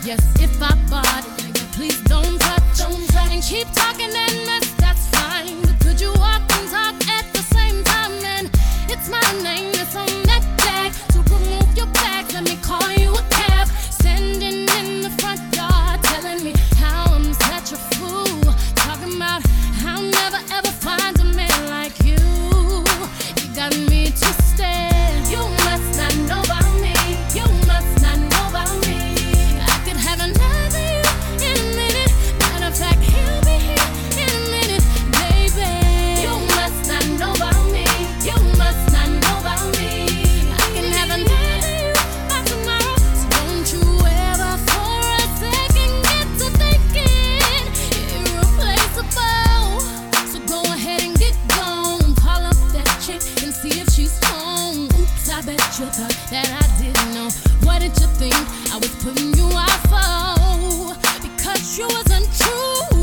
Yes, if I bought it, nigga, please don't touch. And keep talking and mess, that's fine. But could you walk and talk at the same time? And it's my name that's on that tag. So remove your bags, let me call you a cab. Standing in the front yard, telling me how I'm such a fool. Talking about how I'll never ever find a man like you. You got me twisted. You must not know about me. You must not know about me. I could have another you in a minute. Matter of fact, he'll be here in a minute, baby. You must not know about me. You must not know about me. I can have another you by tomorrow. So don't you ever for a second get to thinking irreplaceable. So go ahead and get gone. Call up that chick and see if she's home. Oops, I bet you thought that I didn't know. What did you think I was putting you out for? Because you wasn't true.